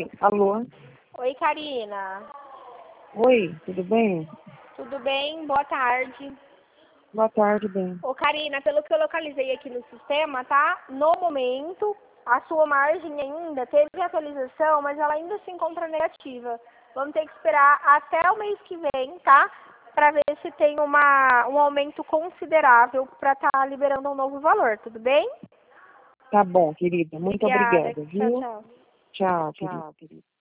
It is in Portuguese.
Oi, alô? Oi, Karina. Oi, tudo bem? Tudo bem? Boa tarde. Boa tarde, bem. Ô, Karina, pelo que eu localizei aqui no sistema, tá? No momento, a sua margem ainda teve atualização, mas ela ainda se encontra negativa. Vamos ter que esperar até o mês que vem, tá? Para ver se tem um aumento considerável para estar liberando um novo valor, tudo bem? Tá bom, querida. Muito Obrigada. obrigada, Tchau, viu? tchau. Tchau, querida.